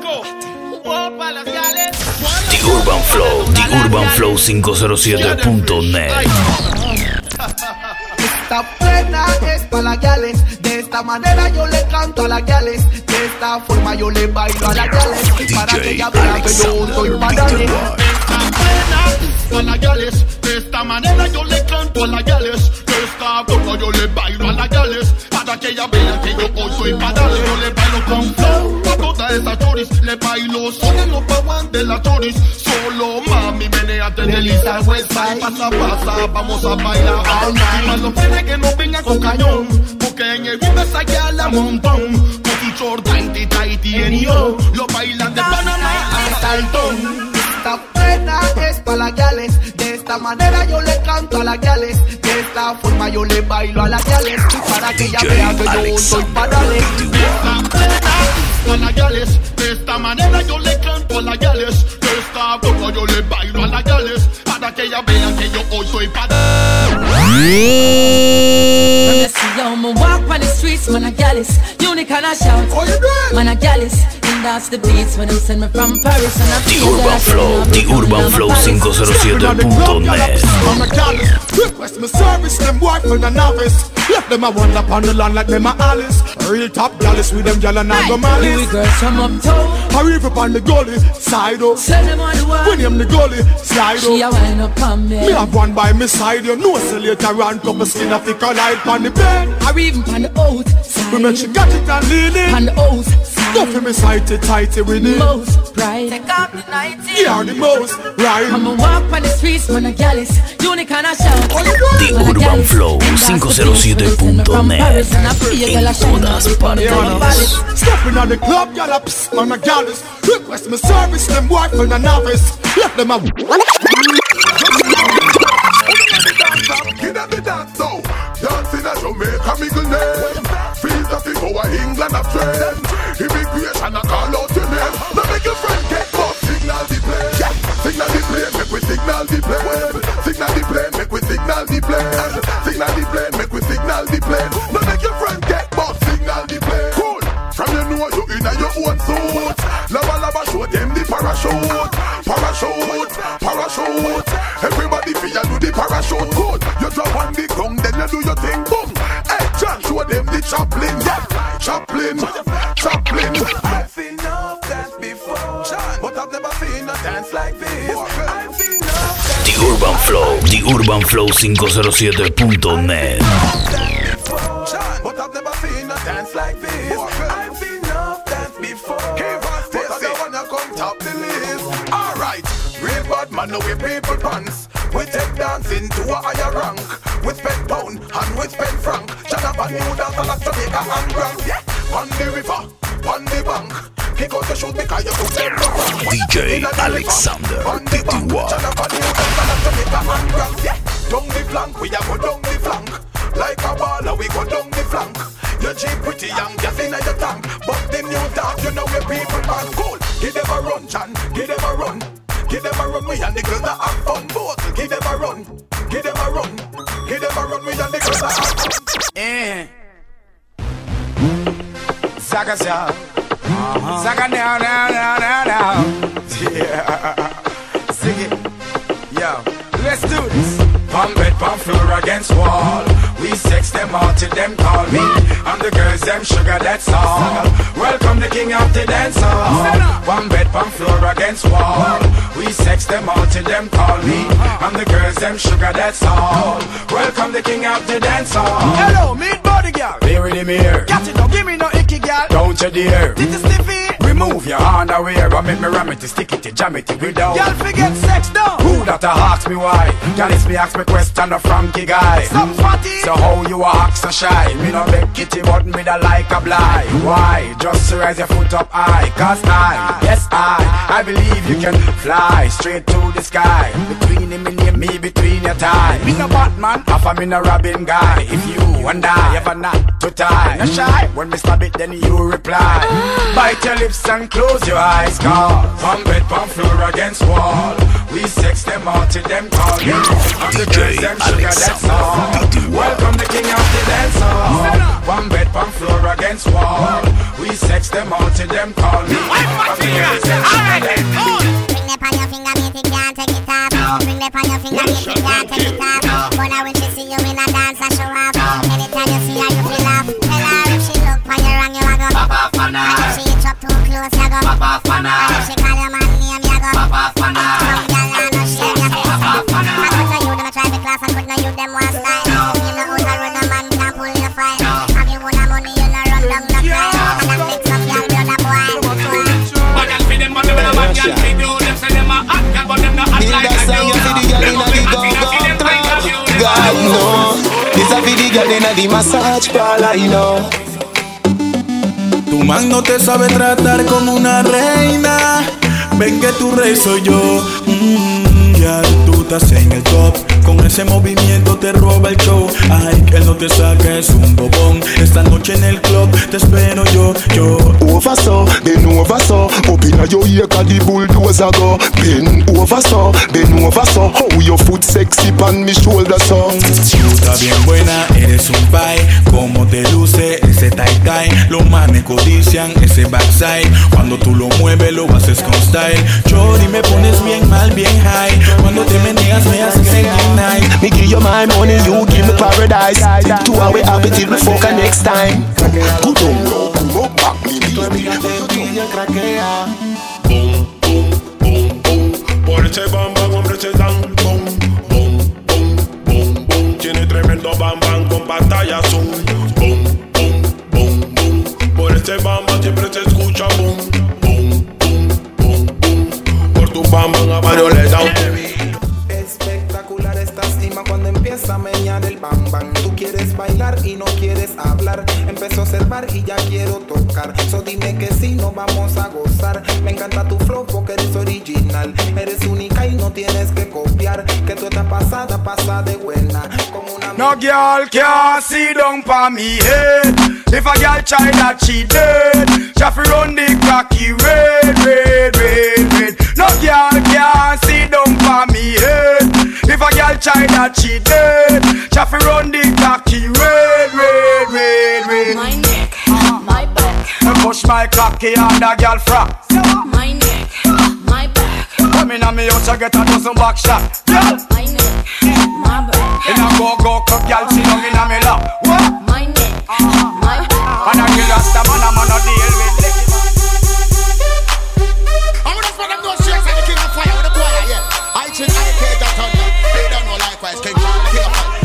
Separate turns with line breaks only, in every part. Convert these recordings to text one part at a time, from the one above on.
The Urban Flow, TheUrbanFlow507.net.
Esta plena es pa' las gales, de esta manera yo le canto a las gales, de esta forma yo le bailo a las gales, para que ella vea que yo soy para darle. Esta plena pa' las gales, de esta manera yo le canto a las gales, de esta forma yo le bailo a las gales, para que ella vea que yo hoy soy para darle. Yo le bailo con flow pa' todas esas choris, le bailo solo en los paguan de las choris, solo mami menéate del East Westside, pasa, vamos a bailar all night. Más los penes que no vengan con cañón, porque en el beat me saqué a la montón, con su short tighty y yo, lo bailan de Panamá hasta el ton. Esta pena es pa' las gales, de esta manera yo le canto a las gales, de esta forma yo le bailo a las gales, para que ella vea que yo soy para darle. Esta pena a las gales, de esta manera yo le canto a las gales, de esta forma yo le bailo a las gales, para que ella vea que yo hoy soy para darle.
When I see you, me walk on the streets, man a gallus, unique and I shout, man a gallus, and that's the beats when them send me from Paris and I feel
The Urban Flow, TheUrbanFlow507.net.
Man a gallus, request me service, them boy for the novice. Left them a wander upon the land like them a Alice. Real top gallus with them gyal and I go malice.
We girls from uptown,
I reef upon the gully, side up.
send them on the
When
wall,
him the gully, slide
she a
up.
wind up on me.
Me have one by me side, you know so later on couple skin of the collide on the bed.
Or even on the outside,
We make she got it and lean it.
on the outside,
Go for me sighty tighty with it.
most bright. Take off the 90.
You are the most right.
I'ma walk on the streets, man a gallus, unique and I shout.
The Urban Flow 507.net. En todas partes.
Stepping on the club, y'all a psst, man a gallus. Request me service, them boy for the novice. Left them a
Give them the dance now. Dancing at Jamaica, Miguel name. Feels of go a England a trend. Immigration a call out your name. Now make your friend get up. Signal the plane. Yeah. Signal the plane, make we signal the plane. Signal the plane, make we signal the plane. Signal the plane, make we signal the plane. Now make your friend get up. Signal the plane. Cool. From you know you in your own suit. Lava lava show them the parachute. Parachute, parachute. Everybody feel you do the parachute good. You drop on the ground, then you do your thing, boom. Hey, John, show them the Chaplin, yeah. Chaplin, Chaplin. I've seen enough dance before, but I've never seen a dance like this. I've seen enough dance.
The Urban Flow, TheUrbanFlow507.net.
But I've never seen a dance like this. I've seen enough dance before, but I don't wanna come top the list. Alright, real bad man, no we people pants. We take dancing to a higher rank. We spend pound and we spend franc. Shut up and new dance like Jamaica and Grand. Yeah, on the river, on the bank. Kick out the shoes because you put them wrong.
DJ Alexander Petiwa.
Shut up and new dance like Jamaica and Grand. Yeah, down the flank, we a go down the flank. Like a baller, we go down the flank. Your Jeep pretty young, gas in your tank. But the new dog, you know where people pass cool. Give them a run, John, give them a run. Give them a run, we and the girls that have fun. Both, give them a run, give them a run. Give them a run, we and the girls that have fun.
Zaga Zaga. Zaga now. Yeah. Sing it. Yo, let's do this. Pump bed, pump floor against wall. We sex them all till them call me. And the girls them sugar, that's all. Welcome the king of the dance hall. Pump bed, pump floor against wall. We sex them all till them call me. And the girls them sugar, that's all. Welcome the king of the dance hall.
hello, meet body girl.
Here in the mirror.
Catch it, don't give me no icky girl.
Don't you dare.
Did you stiffy?
Remove your underwear and make me ram it, stick it, jam it without.
Y'all forget sex now.
Who that ask me why? Girl, it's me ask me question a Frankie guy.
Stop fatty.
So how you a act so shy? Me no make kitty but me da like a blind. Why? Just raise your foot up high. Cause I believe you can fly straight to the sky. Between him and me between your tie. Me no Batman, half a me no Robin guy. If you and I ever not to tie, no shy. When me stab it then you reply. Bite your lips and close your eyes. Cause pump bed, pump floor against wall. We sex them all till them call me. And the girls them sugar, that's all. Welcome the king of the dance hall. One bed, one floor against wall. We sex them all till them call me. And the girls
body massage pa' la know.
Tu man no te sabe tratar como una reina. Ven que tu rey soy yo. Ya tú estás en el top. Con ese movimiento te roba el show. Ay, que él no te saca, es un bobón. Esta noche en el club te espero yo.
Over so, bend over so. Up inna your ear 'cause the bulldozer go. Bend over so, bend over so. How your foot sexy pan mi shoulder so.
Tú estás bien buena, eres un pie. Como te luce ese tie-tie. Los manes codician ese backside. Cuando tú lo mueves lo haces con style. Chori, me pones bien mal, bien high. Cuando te meneas me haces singing night.
Me give you my money, you give me paradise. Take 2 hours happy till we fuck next time. Go down low, pull up back me baby.
Boom, boom, boom, boom. Por ese bam bam, hombre se dan. Boom, boom, boom, boom, boom. Tiene tremendo bam bam con pantalla zoom. Boom, boom, boom, boom. Por ese bam bam siempre se escucha boom, boom, boom, boom, boom. Por tu bam bam a varios le da.
Espectacular estás cima cuando empieza a menear el bam bam. Tú quieres bailar y no quieres hablar. Empezó a observar y ya quiero tocar. So dime que sí, no vamos a gozar. Me encanta tu flow porque eres original. Eres única y no tienes que copiar. Que tú estás pasada, pasa de buena. Como una...
No girl can sit down pa me head. If a girl try that she dead. Shafi run the cocky red, red, red, red. No girl can sit down pa me head. If a girl try that she dead. Shafi run the cocky red, red, red, red.
My neck, my back.
I push my cocky on the girl frack.
My neck, my back.
Come in on me house, I get a dozen back shot. Yeah.
My neck, my back.
In a go cook, girl, sit down in a me lap. What?
My neck, my back.
And I kill Rasta man, I'm on a deal with Licky man.
I'm gonna put them no shakes and the king of fire with the choir, yeah. I think I care that thunder. They don't know likewise, King Kong, the king of fire.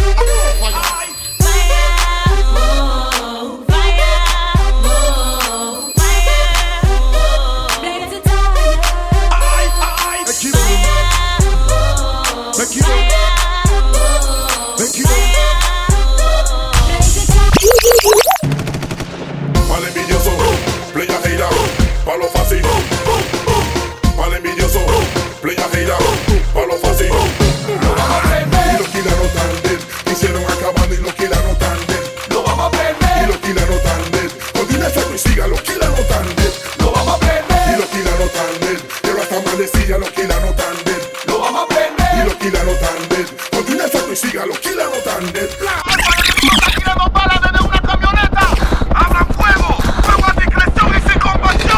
Pal envidioso, playa hater, palo fácil. Pal envidioso, playa hater, palo fácil. Y los kilanos tan dead, hicieron acabando y los kilanos tan dead. Lo vamos a perder. Y los kilanos tan dead, continúa efecto y siga los kilanos tan dead. Lo vamos a perder. Y los kilanos tan dead, pero hasta amanecía los kilanos tan dead. Lo vamos a perder. Y los kilanos tan dead, continúa efecto y siga los kilanos tan dead.
Tirando balas desde una camioneta. Abran fuego, fuego a discreción y sin compasión.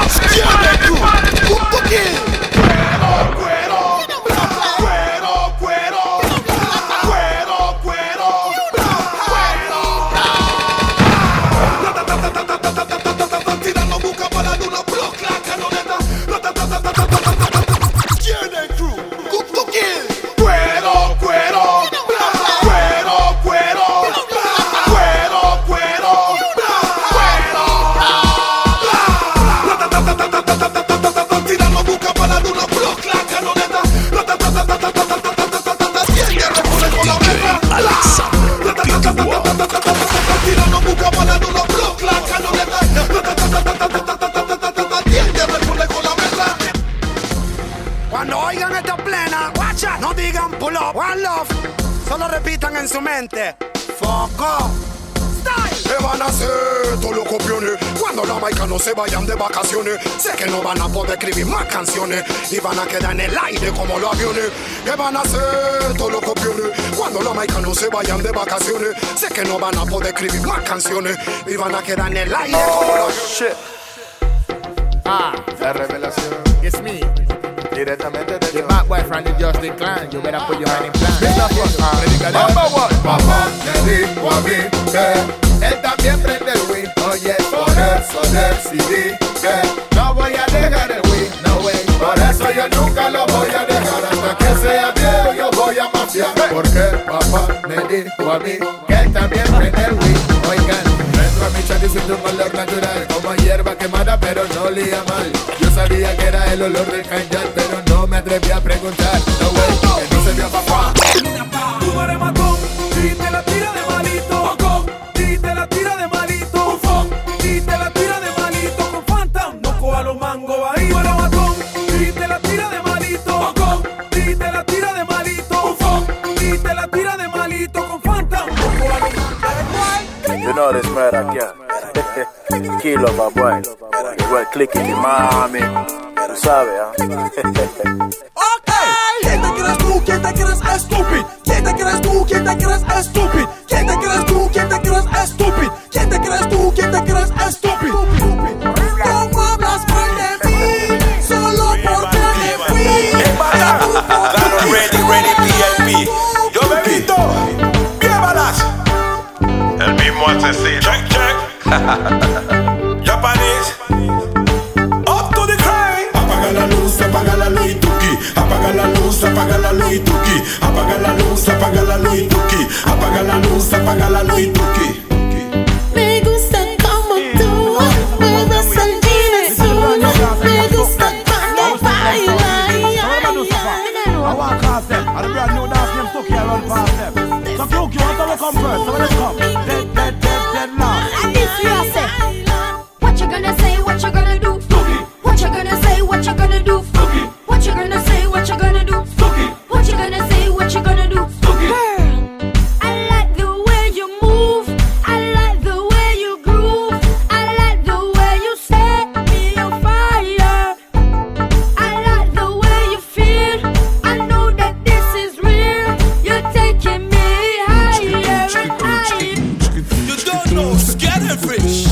Cuando oigan esta plena, no digan pull up, one love. Solo repitan en su mente, foco.
¿Qué van a hacer todos los copiones cuando los maicanos se vayan de vacaciones? Sé que no van a poder escribir más canciones y van a quedar en el aire como los aviones. ¿Qué van a hacer todos los copiones cuando los maicanos se vayan de vacaciones? Sé que no van a poder escribir más canciones y van a quedar en el aire como los aviones.
La revelación. It's me. Directamente de the bad boy from the Just Decline. You better put your hand in plan. Papá me dijo a mí que él también prende el weed. Oye, por eso decidí que no voy a dejar el weed. No way. Por eso yo nunca lo voy a dejar. Hasta que sea viejo yo voy a mafiar. Porque papá me dijo a mí que él también prende el weed. Oigan. A mi chat diciendo un olor natural, como hierba quemada pero no olía mal. Yo sabía que era el olor del canjal, pero no me atreví a preguntar. No way, que no se vio papá.
Tú eres matón y te la tira de malito. tira de malito, ufo, y te la tira de malito con Fanta. No coja los mangos bajitos, el batón, y te la tira de malito, bocón, y te la tira de malito, ufo, y te la tira de malito con Fanta. No coja los mangos.
You know this murder, yeah. Kilo, my boy. Igual click it, mami. Tú sabes,
¿Quién te crees tú? ¿Quién te crees estúpido? ¿Quién te crees tú? ¿Quién te crees estúpido? ¿Quién te crees tú? ¿Quién te crees estúpido? ¿Quién te crees tú? ¿Quién te crees estúpido? ¿Cómo hablas mal de mí? Solo porque me fui.
Ready, PLP. Yo bebito, bien balas.
El mismo asesino.
Check. Japanese. Up to the crane.
Apaga la luz y tuki. Apaga la luz y tuki. Apaga la luz y tuki. Apaga la luz y tuki.
Me gusta como tú mueves el dinero. Me gusta cuando bailas.
I want to cast them. And the brand new dance name Tuki, I run past them. So Tuki, want to come first? So let's come. Dead now.
And this we say. What you gonna say? What you gonna do? Tuki. What you gonna say? What you gonna do? Tuki. What you gonna say? What you gonna do? Tuki. What you gonna say? What you gonna do? Tuki. Girl, I like the way you move. I like the way you groove. I like the way you set me on fire. I like the way you feel. I know that this is real. You're taking me higher and higher.
You don't know, scared and fresh.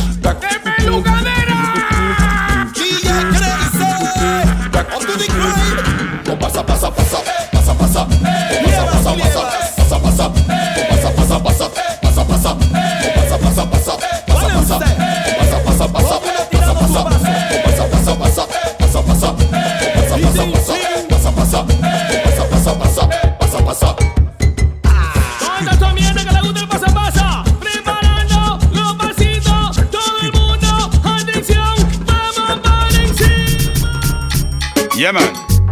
Yeah, man.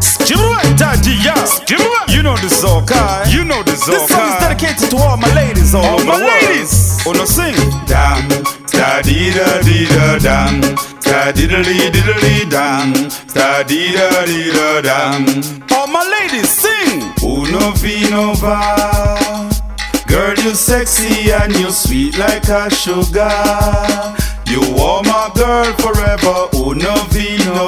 You know the Zokai. This song is dedicated to all my ladies all over the world. Wanna sing? Dam, da dee da dee da dam, da dee da dee dee dam, da dee da dee da dam. All my ladies sing. Uno vino va. Girl, you sexy and you sweet like a sugar. You are my girl forever. Uno vino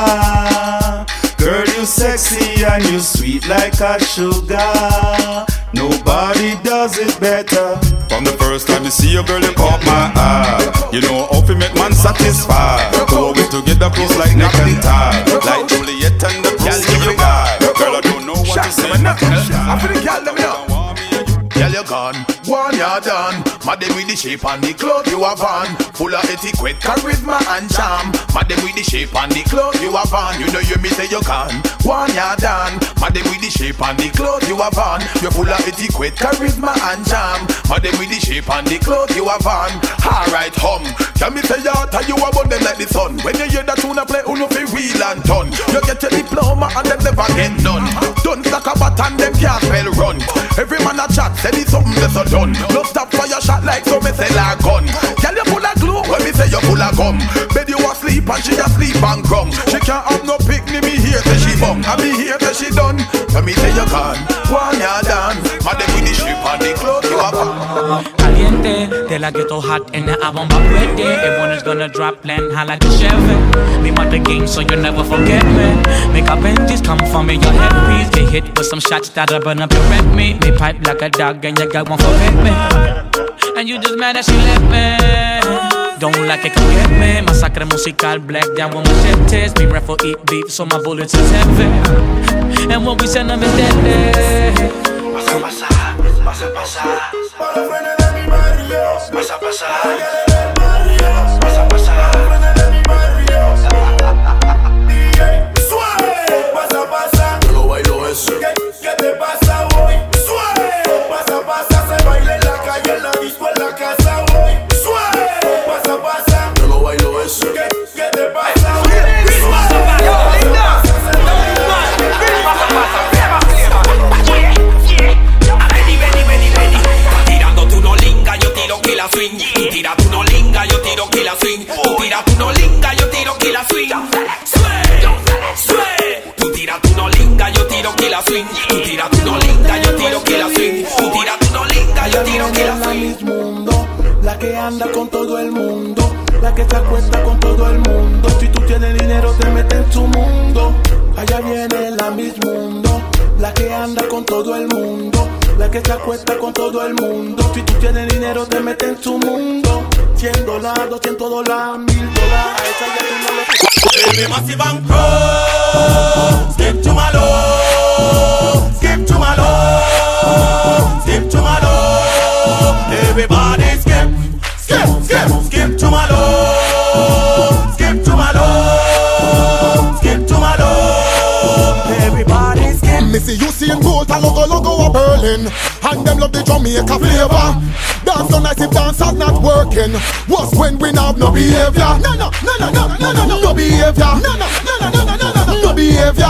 va. Girl, you sexy and you sweet like a sugar. Nobody does it better. From the first time you see your girl, you caught my eye. You know how to make man satisfied. Go we together close like neck and tie. Like Juliet and the Bruce you guy. Girl, I don't know what to say.
I feel the girl, let me know. Girl, you gone, one you're done. Madam with the shape and the clothes you have on. Full of etiquette, charisma and charm. Madam with the shape and the clothes you have on. You know you me say you gone, one you're done. Madam with the shape and the clothes you have on. You're full of etiquette, charisma and charm. Madam with the shape and the clothes you have on. Alright, can me say your tie you abundant like the sun. When you hear that tune play, you know fi wheel and turn. You get your diploma and them never get none. Don't stack a bat and them can't spell run. Every man a chat, say it's something that's so done. No stop for your shot like so me say like gun. Girl you full of glue, when me say you full of gum. Bed you asleep and she asleep and crumb. She can't have no picnic, me here say she bum. I be here say she done. When me say you gone, one you're done. Madam with the ship and the clothes you have on.
Caliente, till I get so hot in the album but ready. Everyone is gonna drop land high like a Chevy. Me want the game so you never forget me. Make up Benjis come for me, your head piece. Get hit with some shots that'll burn up your red meat. Me pipe like a dog and you got one for me. And you just mad that she left me. Don't like it, come get me. Masacre musical, black down with machetes. Be ref for eat beef, so my bullets is heavy. And when we send them is deadly.
Pasa, pasa, pasa, pasa. Para los frenes de mi barrio. Pasa, pasa. Pasa, pasa. Para los frenes de mi barrio. DJ, suave. Pasa, pasa. Yo lo bailo eso. ¿Qué te pasa hoy? Suave. Pasa, pasa. Se baila en la calle, en la disco, en la casa hoy. Suave. Pasa, pasa. Yo lo bailo eso. ¿Qué te pasa hoy?
Tirando tú no linga, yo tiro que la swing. Y tira tú no linga, yo tiro killer swing. Tú tira, tú no linga, yo tiro killer swing. Sway. Tú tira, tú no linga, yo tiro killer swing. Tú tira, tú no linga, yo tiro killer swing. Tú tira, tú no linga, yo tiro killer swing.
Mundo, la que anda con todo el mundo, la que se acuesta con todo el mundo. Si tú tienes dinero te metes en su mundo. Allá viene la Miss Mundo, la que anda con todo el mundo, la que se acuesta con todo el mundo. Si tú tienes dinero te metes en su mundo. $100, $200, $1,000. Esa ya tú no le...
Baby, massive and pro. Skip to my low. Skip to my low. Skip to my low. Everybody skip. Skip to my low. Skip to my low. Skip to my low. Everybody skip.
Me see you seeing Bolt and logo of Berlin, and them love the Jamaica flavor. Dance so nice if dance is not working. What's when we have no behavior? No behavior. No behavior.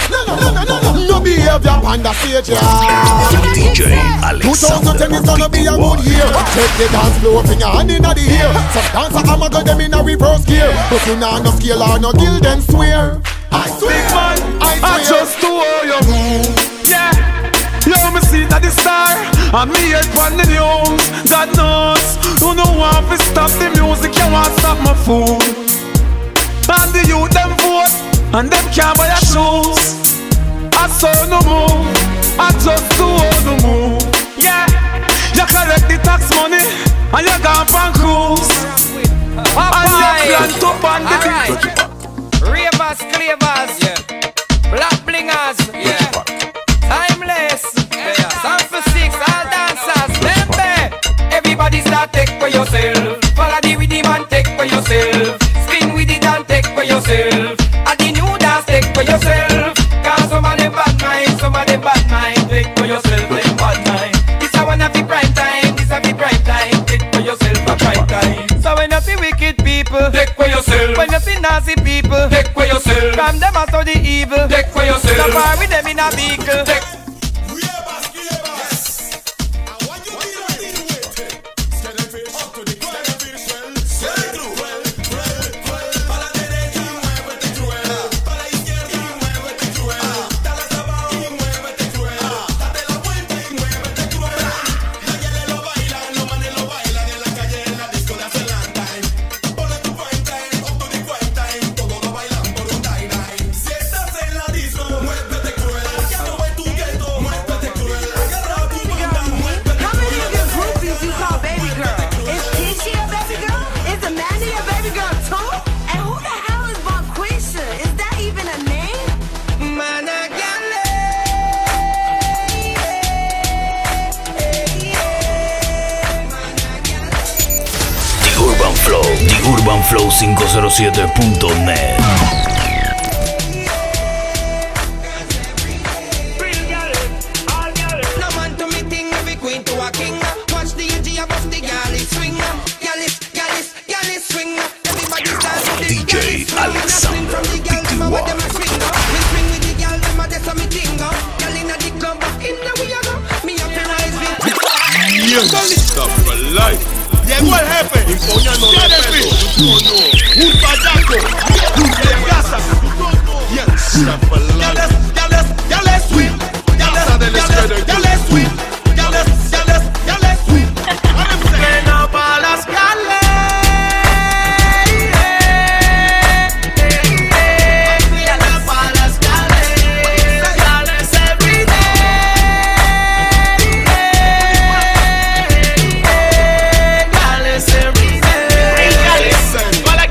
No behavior on the stage, yeah.
DJ Alexander
2010 is gonna be a good year. Take the dance floor, finger hand in the ear. Some dancer I'ma go them in a reverse gear. But you nah no scale or no guild, then swear. I swear, I
just to all your move, yeah. You me see that the star, and me head on the news. God knows, who no want to stop the music, you want stop my food. And the youth them vote, and them can't buy a shoes. I saw no move, I just do all no move, yeah. You collect the tax money, and you gone from cruise. And you plan to ban the
beat. Ravers, clavers, yeah. Black blingers, yeah. Timeless, yeah. Sound for 6, all dancers, remember. Everybody start take for yourself. Follow the rhythm and take for yourself. Spin with it and take for yourself. And the new dance take for yourself. Cause some of them bad mind, some of them bad mind. Take for yourself, them bad mind. This a one of the prime time, this a the prime time. Take for yourself a prime time. So when you see wicked people, take for yourself. When you see nasty people, take for yourself. From them out of the evil, take for yourself. Stop far with them in a vehicle, take.
UrbanFlow507.net. DJ Alexander
Stop for life. Llegó el jefe, imponiendo respeto. Un payaco, de casa. Stop for life. Ya les sweet. Ya les sweet. Plena pa' las calles. Plena pa' las calles. Gales every day. Gales every day.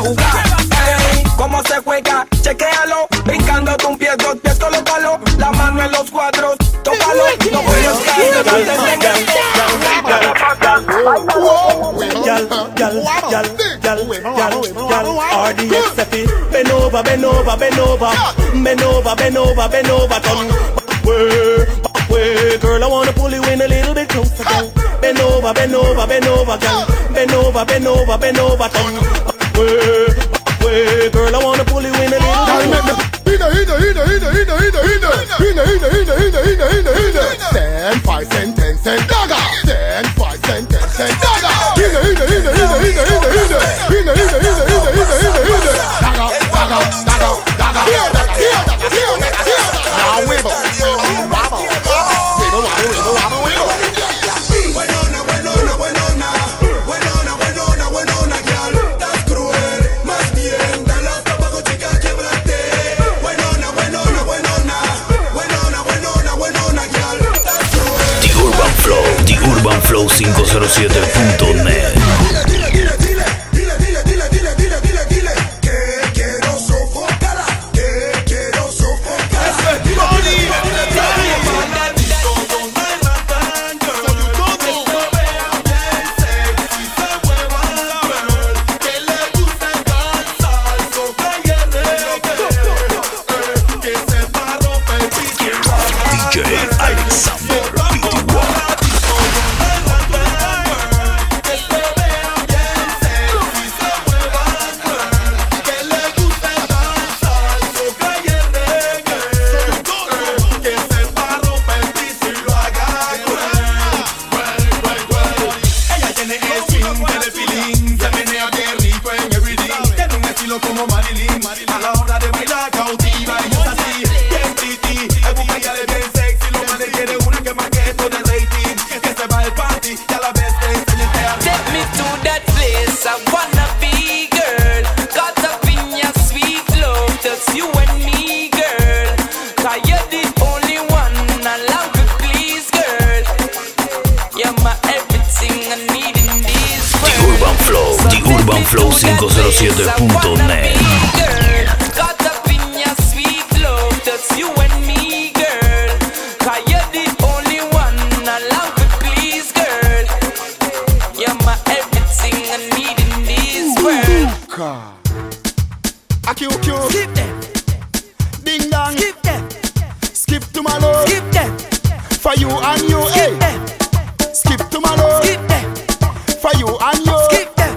jugar. Ey, ¿cómo se juega? Chequéalo, brincando tu un pie, dos pies, colócalo. La mano en los cuadros, tócalo. No puedes caer,
RDX Seppi, bend over, bend over, bend over, bend over, bend over, bend over, turn back way, girl. I wanna pull you in a little bit closer, girl. Bend over, bend over, bend over, girl. Bend over, bend over, bend over, turn back way, girl. I wanna pull you in a little bit.
10, 5 cent, 10 cent, dagger. 10, 5 cent, 10 cent, dagger.
UrbanFlow507.net. UrbanFlow507.net.
Skip them. Ding dong. Skip them. Skip to my love. Skip them. For you and you. Skip them. Skip to my love. Skip them. For you and you. Skip them.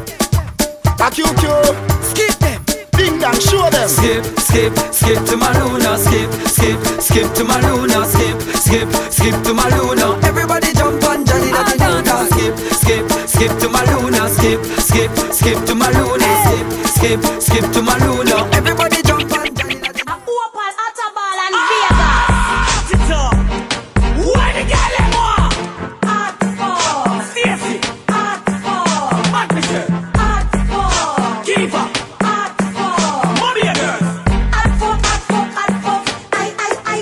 Skip them. Ding dong. Show them.
Skip, skip, skip to my Luna. Skip, skip, skip to my Luna. Skip, skip, skip to my Luna. Everybody jump on Johnny that I skip, skip, skip to my Luna. Skip, skip, skip to my Luna. Skip, skip, skip to my Luna. Everybody jump on Johnny that I
Open Attabal and Vegas.
Where the girl them want?
Hot for
Stacy,
hot for
Matt Michelle,
hot for
Kiva,
hot for
Mommy and girls.
hot for hot for hot for I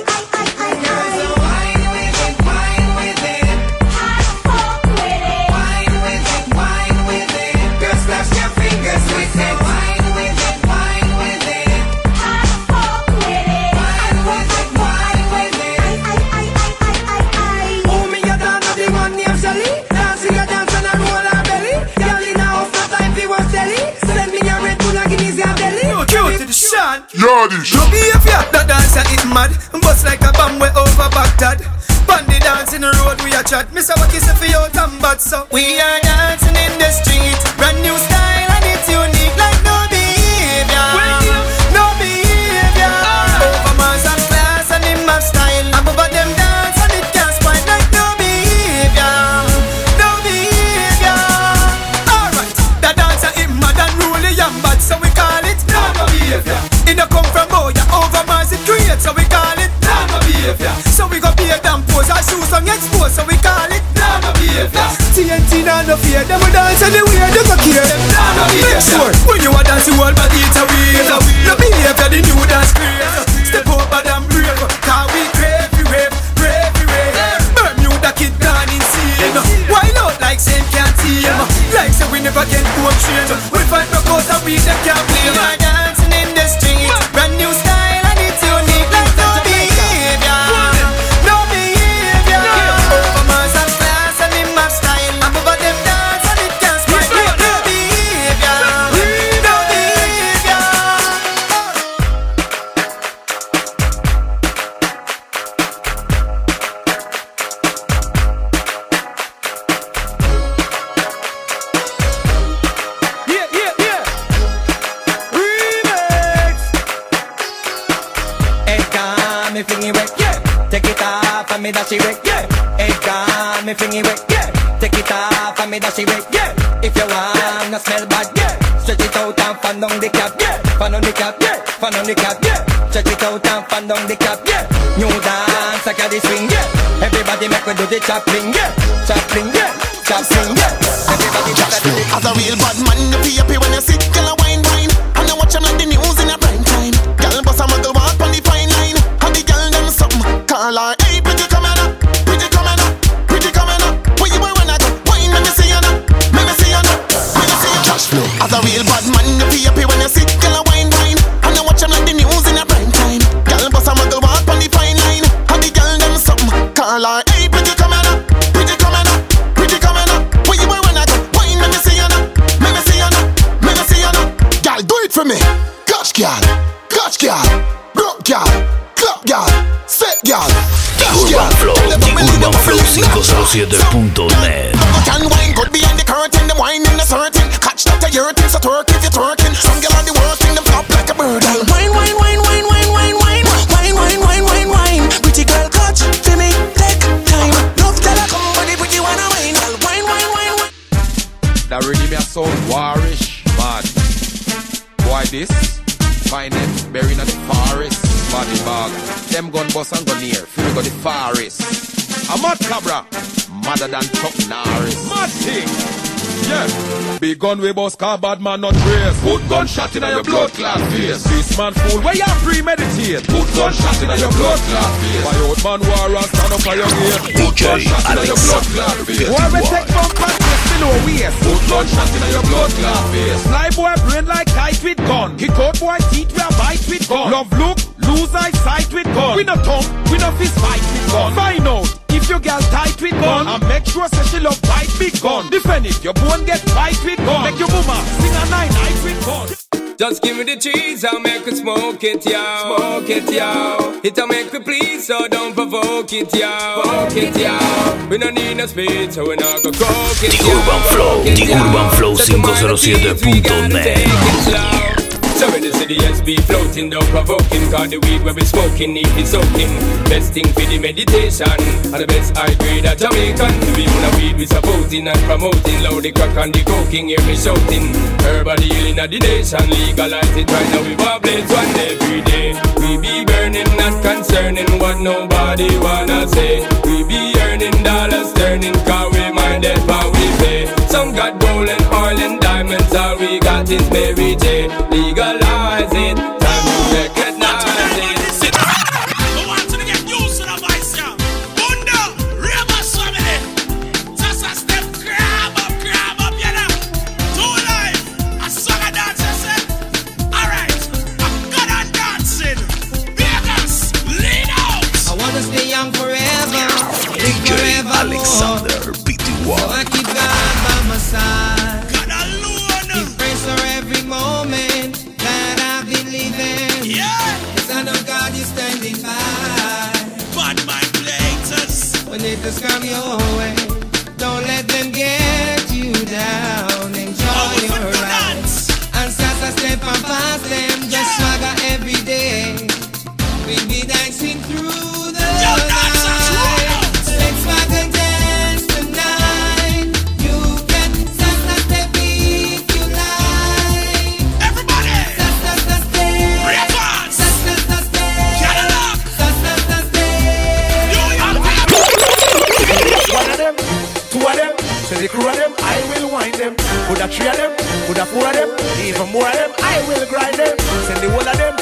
Wine with it, wine with it.
hot for with it.
Wine with it, wine with it. Girls, slash your fingers with it. Wine with it, wine with it.
Hot for with it.
Wine with it, wine with it.
Oh, me a dance of the one named Shelly. Dancing a dance and a roll her belly. Girl in a house, no time for watch telly. Send me a Red Bull and give me a belly.
Cute to the shine.
Yardish.
No behavior, that dancer it mad. Bust like a bomb way over Baghdad. Bandy dance in the road we a chat. Miss what is it for your bad so we are dancing in the street. Brand new style and it's unique like no behavior. No behavior. Over Mars and class and in my style. Above them dance and it can't spoil like no behavior. No behavior. Alright, the dancer it mad and really am bad so we call it no behavior. It no come from boy over Mars it create so we call it no behavior. So we go be a damn pose our shoes on expose so we call it no behavior. TNT no fear them we dance anywhere they go care them no behavior. Make sure when you a dance you all body it's a wave. No behavior the new dance craze. Step over them brave cause we crave we rave brave we rave. Bermuda kid gone insane. Wild out like Saint can't team. Like say we never get home train. We find no cause and we them
can't play my dancing in the street. Brand new style and it's unique. Like no behavior, no behavior. Over Mars and class and him have style. I'm over them dance and it can't spoil. No behavior, no behavior.
Me flingy wet, yeah. Take it off and me dash it wet, yeah. Hey, gone, me flingy wet, yeah. Take it off and me dash it wet, yeah. If you wanna smell bad, yeah. Stretch it out and fan down the cap, yeah. Fan on the cap, yeah. Fan on the cap, yeah. Stretch it out and fan down the cap, yeah. New dance, I got the swing, yeah. Everybody make we do the chopping, yeah. Chopping, yeah. Chopping, yeah. Everybody just do it.
As a real bad man, you feel happy when you sit, girl a wine, wine. And you watch them like the news in a prime time. Girl bust a muggle walk on the fine line. And the girl them something. Call her, hey, pretty coming up, pretty coming up, pretty coming up. Where you were when I go? Wine, let me see you now, let me see you now, let me see you. Cash flow. As a real bad man, you feel happy when you sit, girl a wine, wine. And you watch them like the news in a prime time. Girl bust a muggle walk on the fine line. And the girl them something. Call her, hey, pretty coming up, pretty coming up, pretty coming up. Where you were when I go? Wine, let me see you now, let me see you now, let me see you now. Girl, do it for me. Gosh, girl, broke girl, club girl, set girl.
Urban Flow, the Urban Flow 507.net.
Can wine good behind the curtain, them wine in the certain. Catch that a your thing, so twerk if you're twerking. Some girl on the worst thing, them flop like a bird. Wine, wine, wine, wine, wine, wine, wine, wine, wine, wine, wine, wine. Pretty girl, catch for me, take time. Love tell her come, but if you wanna wine, wine, wine, wine, wine.
That really me a sound warish, man. Boy, this find them buried in the forest, body bag. Them gun bus and gun near, feel go the forest. A mud cabra, madder than Chuck Norris. Mad thing, yeah. Big gun we bust, car bad man not trace. Put gunshot in your blood clot face. This man fool, where you premeditate. Put gunshot in your blood clot face. My old man war and stand up for your gate. Put gunshot in your blood clot face. Why we take bump and twist below waist. Put gunshot in your blood clot face. Fly boy brain like kite with gun. Kick out boy teeth we a bite with gun. Love look, lose eyesight with gun. We no tongue, we no fist fight with gun. Find out if your girl tight with gun, and make sure say she love bite big gun. Defend it, your bone get bite with gun. Make your mama sing a night with gun.
Just give me the cheese, I'll make it smoke it, yo. Smoke it, yo. It'll make me please, so don't provoke it, yo. Provoke it, yo. We don't need no speed, so we're not gonna croak it, yo.
The Urban Flow 507.net.
So when the city be floating, don't provoking. Cause the weed where we smoking, need be soaking. Best thing for the meditation, and the best high grade of Jamaican. To be one of weed we supporting and promoting. Loud the crack and the coking, hear me shouting. Herbal healing of the nation, legalize it right now. We wobble one every day. We be burning, not concerning what nobody wanna say. We be earning dollars, turning, cause we minded how we pay. Some got gold and oil and diamonds, all we got is Mary J. Legalize it, time to recognize it.
I want to get used to the voice, yeah. Bunda, Rebus family. Just a step, grab up, you know. Too live, a song and dance, I said. Alright, I'm good on dancing. Vegas, lean out.
I wanna stay young forever, live
DJ
forever
Alexander
more. So I keep God by my side. God alone. He prays for every moment that I've been living.
Yeah.
Cause I know God is standing by.
But my platers,
when they just come your way, don't let them get you down. Enjoy your ride. And as I step and past them, just swagger every day. We'll be dancing through the night. Let's swag and dance tonight. You can step if you like.
Everybody,
stay.
Ravens,
stay.
Cadillac,
One of them, two of them, say the crew of them, I will wind them. Put a three of them, put a four of them, even more of them, I will grind them. Send the one of them,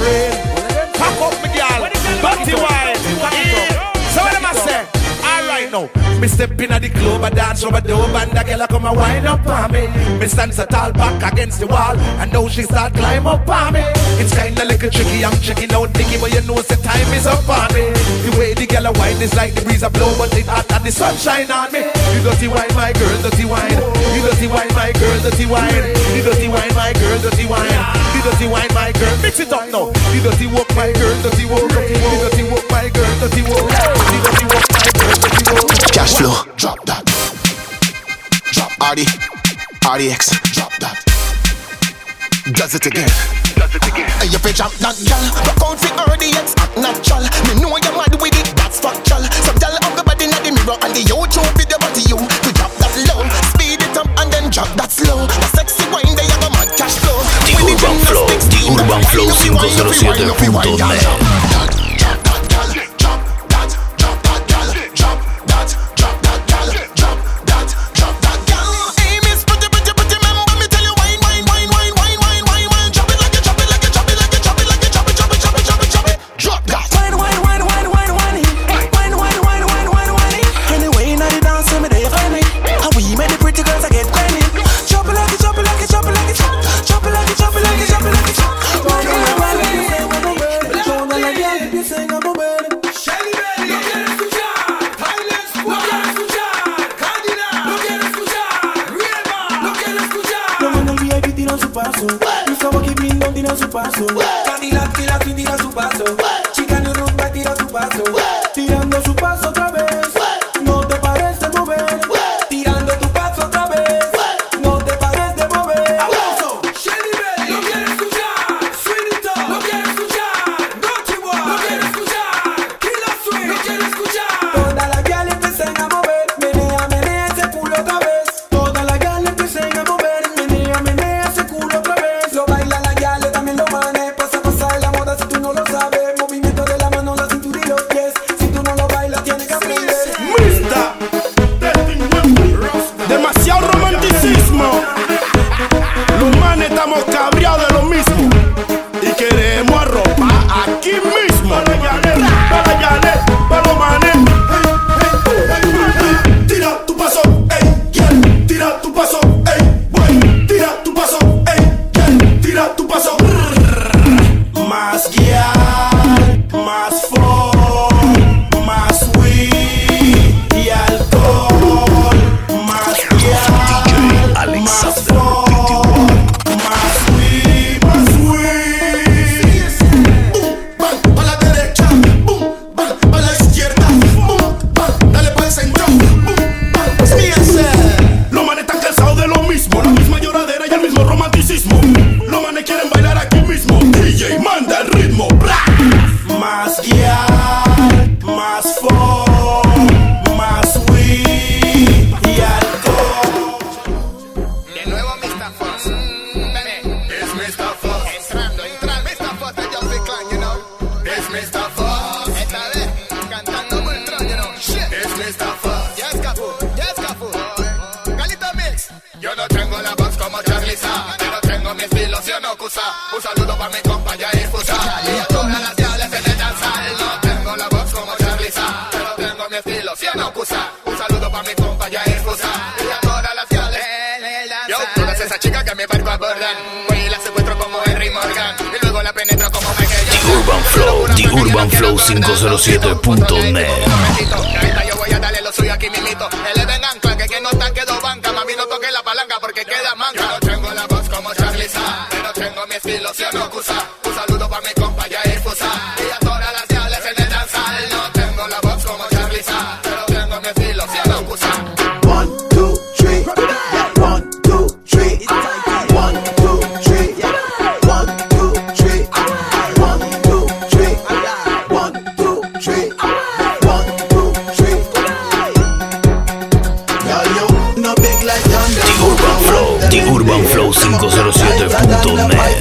friend. Pack up, my girl, dirty wine. So what am I say? Alright, now. Me step in at the club, I dance over the door, and the girl come and wind up on me. Me stand so tall back against the wall, and now she start climb up on me. It's kinda like a tricky, I'm checking out Nicky, but you know the time is up on me. The way the girl wind is like the breeze a blow, but it hot and the sunshine on me. You dirty wine, my girl, dirty wine. You dirty wine, my girl, dirty wine. You dirty wine, my girl, dirty wine. You dirty wine, my girl, mix it up now. You dirty walk, my girl, dirty walk. You dirty walk, my girl, dirty walk. You dirty walk, my girl, dirty walk.
Cash flow, drop that. Drop RDX, drop that. Does it again. Hey, you fi drop that, gal. Rock out fi RDX, act natural. Me know you're mad with it, that's factual. Some gal have the body in the mirror and the YouTube video, but you to drop that low, speed it up and then drop that slow. The sexy wine, they have a mad cash flow.
The Urban Flow, The Urban Flow 507.net.
Tirando su paso otra vez, no te pares de mover. Tirando tu paso otra vez, no te pares de mover.
Aplauso, Shelly Bell, lo quiero escuchar. Sweetito, lo quiero escuchar. Naughty Boy, lo quiero escuchar. Killer Sweet, lo quiero escuchar.
Todas las gales empiezan a mover, menea ese culo otra vez. Todas las gales empiezan a mover, menea ese culo otra vez. Lo bailan las gales, también lo manes. Pasa la moda si tú no lo sabes. Movimiento de la mano, la cintura y los pies. Si tú no lo bailas, tienes que aprender.
Demasiado romanticismo. Los manes estamos cabreados de lo mismo y queremos arropa aquí mismo. Para Yanet, para los manes. Tira tu paso, ey, yeah. Tira tu paso, ey, boy. Tira tu paso, ey, yeah. Tira tu paso. Más guiar, más flow, más weed y alcohol. Más guiar, más flow, más weed, más weed. Boom, bang, pa' la derecha. Boom, bang, pa' la izquierda. Boom, bang, dale pa' el centro. Boom, bang, fíjense. Los manes están cansados de lo mismo, la misma lloradera y el mismo romanticismo. Los manes quieren bailar aquí mismo. DJ manda el ritmo. Bra. Más guiar, más flow, más weed y alcohol.
De nuevo Mr. Fox. It's Mr. Fox. Entrando, Mr. Fox de Jumpy Clan, you know. It's Mr. Fox. Esta vez, cantando por el tron, you know. Shit. It's Mr. Fox. Yes, Cafu. Calito Mix. Yo no tengo la voz como Charlie Sa, pero tengo mi estilo, si o no, Cusa. Un saludo pa' mi compa Jair Fusa. Y a todas las diablas en el danzal. No tengo la voz como Charlie Sa, pero tengo mi estilo, si o no, Cusa. Un saludo pa' mi compa Jair Fusa. Y a todas las diablas en el danzal. Yo, todas esas chicas que mi barco abordan, voy y las secuestro como Henry Morgan. Y luego la penetro como Michael Jordan.
The Urban Flow, The Urban Flow 507.net.
Ahorita yo voy a darle lo suyo aquí mimito. Él es de ancla, que quien no está quedó banca. Mami, no toque la palanca porque queda manca. Yo no tengo la voz como Charlie Sa, pero tengo mi estilo, si o no, Cusa. Un saludo pa' mi compa Jair Fusa. Y a todas las diablas en el danzal. No tengo la voz como Charlie Sa, pero tengo mi estilo, si o no, Cusa.
1, 2, 3. 1, 2, 3. 1, 2, 3. 1, 2, 3. 1, 2, 3. 1, 2, 3. 1, 2, 3. Yo, no big like
The Urban Flow, The Urban Flow 507.net.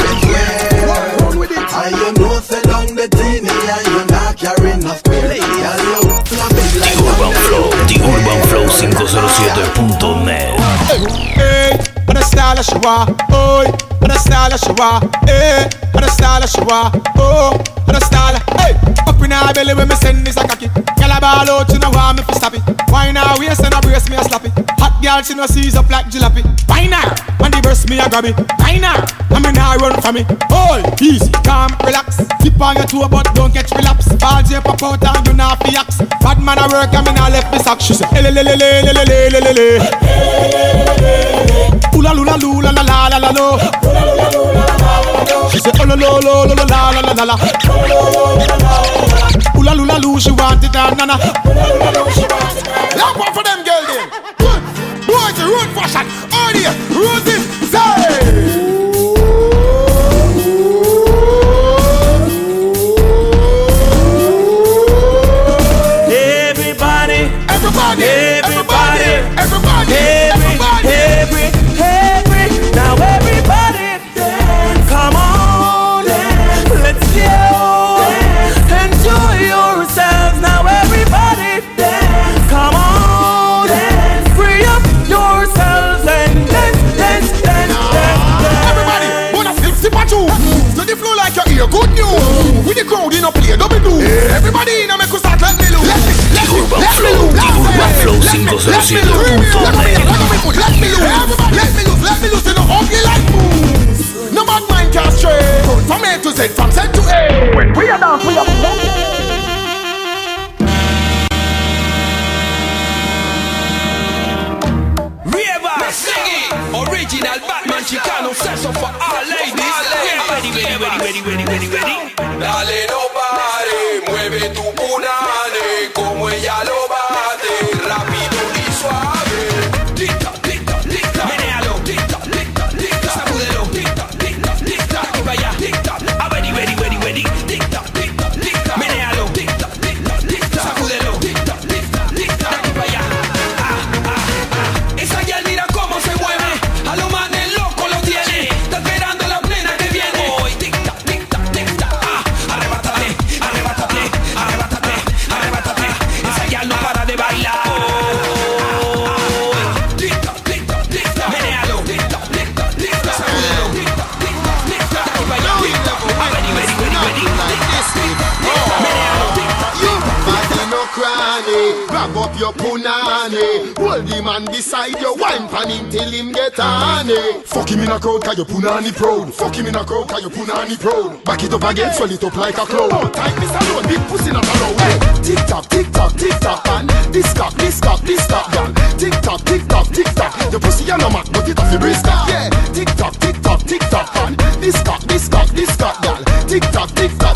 And you know say down the teeny and you not carry enough pain. The
Urban Flow, The Urban Flow 507.net.
Hey, on a style she want, oh, on a style she want, hey, on a style she want, oh, on a style, hey, up in
in her belly when me send this a cocky. Girl a ball out, she no want me fi stop it. Wine her waist and a brace me a slap it. Hot girl, she no seize up like jalopy. Wine her, when the burst me a grab it. Wine her, I mean her run for me. Hold, easy, calm, relax. Tip on your toe but don't catch relapse. Balls you pop out and you not fi axe. Bad man a work and me not left me sock. She say, le. Oola lula lula la la la la lo. She say, oh la la la la la la la la. Oola lula loo, she want it and nana. Lock one for them girl then. Good. Boy, the road fashion. Oh dear, roses, say.
Every. Now everybody dance. Come on, dance. Let's go. Enjoy yourselves. Now everybody dance. Come on, dance. Free up yourselves and dance.
Everybody, wanna sip a juice. To the floor like you hear good news. With the crowd in a play double do. Everybody in a make us start let me loose.
The Urban Flow 507.net.
Let me loose in a ugly like moves. No bad mind can stray. From A to Z, from Z to A. When we are down, we are
River singing original Batman Chicano session for all ladies. Ready. Dale no pare, mueve tu punane como ella lo bate, rápido y suave. Tic-tac, tic-tac, tic-tac, menéalo, tic-tac, tic-tac, tic-tac, sacúdelo, tic-tac, tic-tac, tic-tac, aquí para allá, tic-tac, ready, tic-tac, tic-tac, tic-tac, menéalo, tic-tac, tic-tac, tic-tac, sacúdelo, tic-tac, tic-tac, tic-tac, aquí para allá. Esa ya mira cómo se mueve, a lo manes loco lo tiene, está esperando la plena que viene. Hoy tic-tac, tic-tac, tic-tac, arrebátate, esa ya no para de bailar. Tic-tac, tic-tac, tic-tac, menéalo, tic-tac, tic-tac, tic-tac, sacúdelo, tic-tac, tic-tac, tic-tac, aquí para allá, tic-tac, ready, menéalo, tic-tac,
body no cranny, grab up your punani. Hold the man beside you, wine pan him till him get honey.
Fuck him in a crowd cause you punani proud. Fuck him in a crowd cause you punani proud. Back it up again, swell it up like a cloud. Oh, time is alone, big pussy not allowed. Hey, tick tock, man. This cock, girl. Tick tock, your pussy a no mat, but it off the brisk. Yeah, tick tock, man. This cock, girl. Tick tock.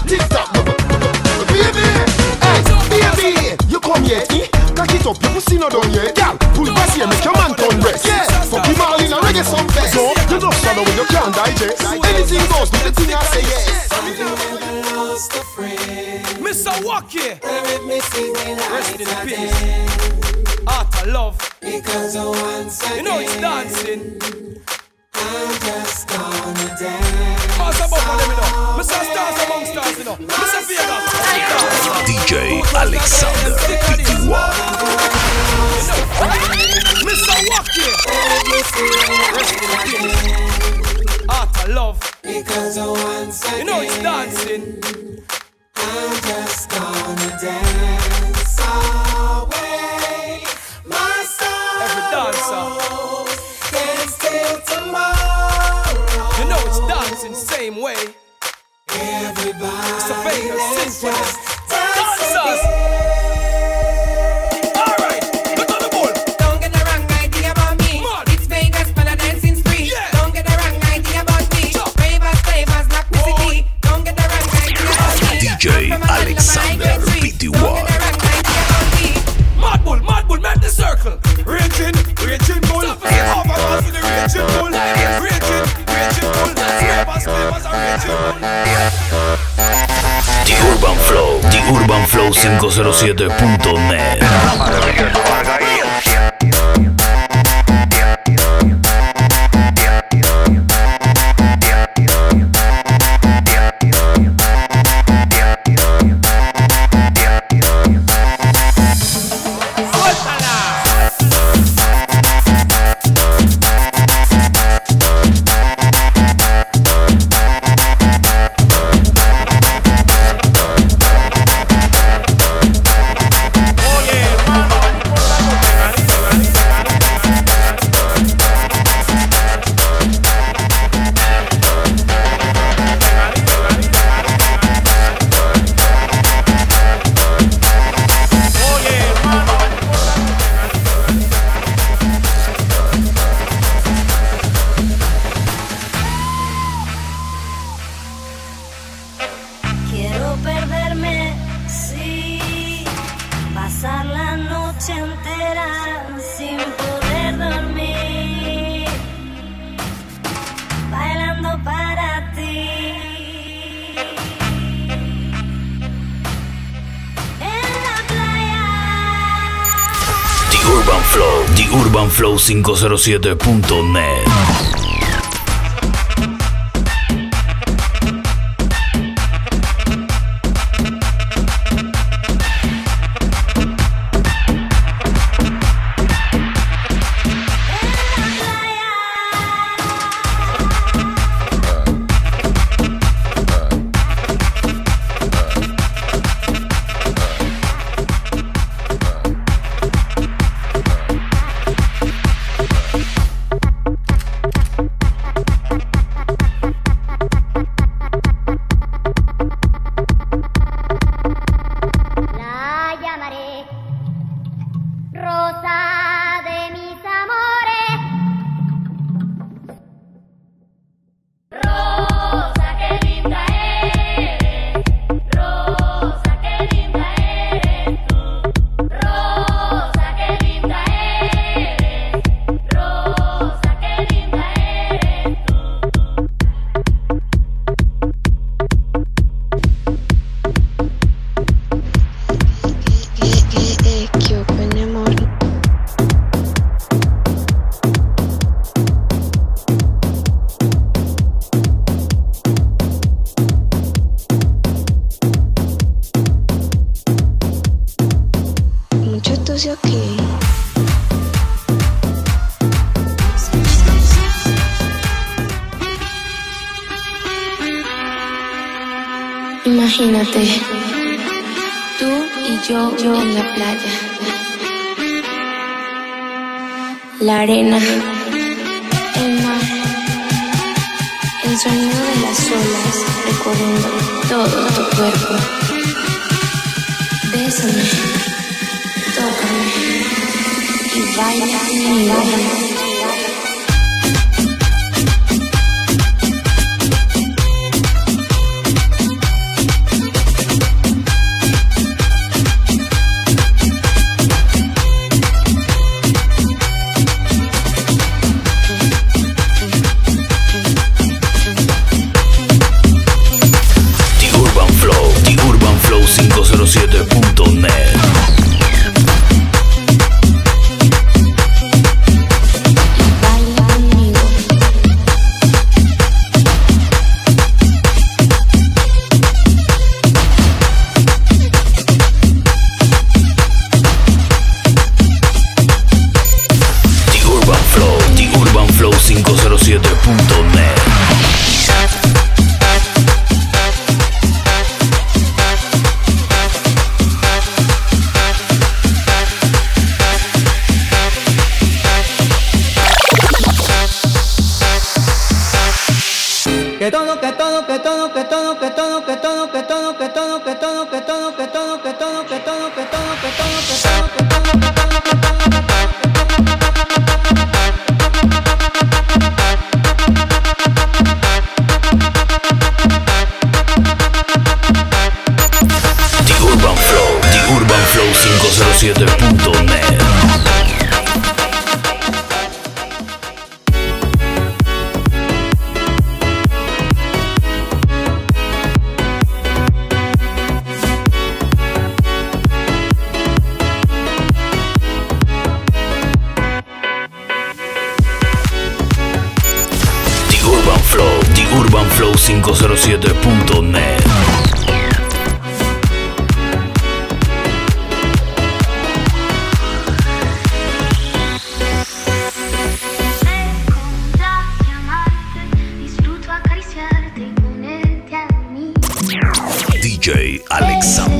Baby, you come here, cock it up, your pussy not done yet. Girl, pull back here, make your man turn breast. Yeah, fuck him all in a reggae song fest. So, you don't swallow when you can't digest. Anything goes, do the thing I say yes.
Lost a friend.
Mr. Wacky,
Rest
in peace. Art of love.
Because once again,
you know it's dancing.
I'm just gonna dance.
Master Bumper, let me know. Mr. Stars among stars, you know. Mr. Vegas.
DJ Alexander PTY.
Mr. Wacky, rest in peace. Art of love.
Because once again,
you know it's dancing.
I'm just gonna dance away my sorrow.
Every dancer,
dance till tomorrow.
you know it's dancing same way.
Everybody,
Mr. Vegas, sing for us.
dancers.
All right, look on the ball.
Don't get the wrong idea about me. It's Vegas, but a dancing spree. Don't get the wrong idea about me. Flavors, not physically. Don't get the wrong idea about me.
DJ Alexander PTY.
Mad bull, make the circle. Raging bull. Overpass with the raging bull. Raging bull. Flavors are raging bull.
The Urban Flow 507.net. Flow, TheUrbanFlow507.net.
Imagínate, tú y yo en la playa, la arena, el mar, el sonido de las olas recorriendo todo tu cuerpo. Bésame, tócame y baila conmigo.
TheUrbanFlow507.net. TheUrbanFlow507.net.
Que todo, que todo, que todo, que todo, que todo, que todo, que todo, que todo, que todo, que todo, que todo, que todo, que todo, que todo, que todo, que todo, que
TheUrbanFlow507.net. TheUrbanFlow507.net. DJ Alexander.